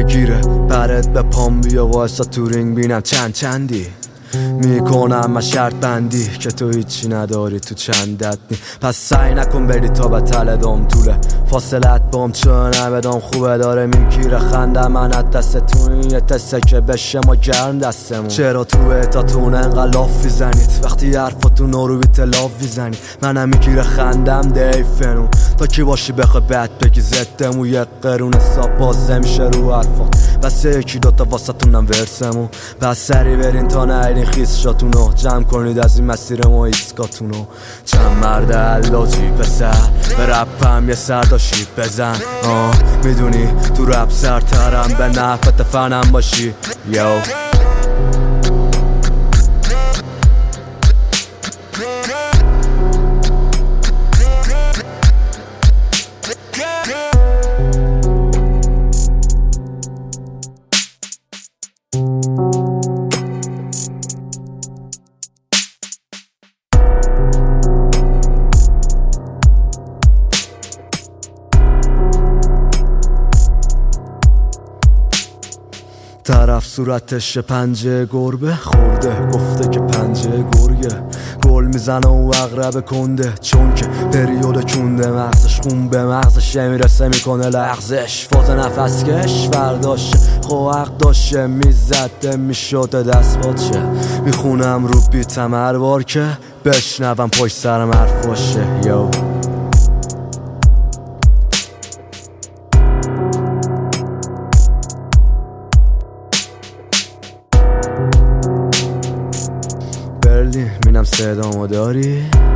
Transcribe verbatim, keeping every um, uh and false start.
نگیره برات به پام بیا وایسا تو رینگ بینم چند چندی میکنم من شرط بندی که تو هیچی نداری تو چندت نی. پس سعی نکن بری تا به تله دام طوله فاصلت بام چون نبدام خوبه داره میگیره خنده من از دستتون یه تسته که بشه ما گرم دستمون. چرا تو اتاتون انقدر لاف میزنید وقتی حرفاتون رو بی تلاف میزنید منم میگیره خندم دیفنون تا کی باشی بخواه بد بگی زدمون یه قرون حساب باز نمیشه رو حرفات بس یکی دوتا واسه تونم ورسمون بس سری برین تا نهیدین خیس شاتونو جمع کنید از این مسیر ما ایسکاتونو. چند مرد علاجی پسر به رپم یه سرداشی بزن آه میدونی تو رپ سرترم به نفت فنم باشی یو. طرف صورتش پنجه گربه خورده گفته که پنجه گرگه گل میزنه و اغرب کنده چون که پریود کنده مغزش خون به مغزش میرسه میکنه لغزش فاز نفس کش فرداشه خو حق داشه میزده میشده دست باشه میخونم رو بیتم هر بار که بشنوم پشت سرم حرف باشه یو. برلین مینم صدامو داری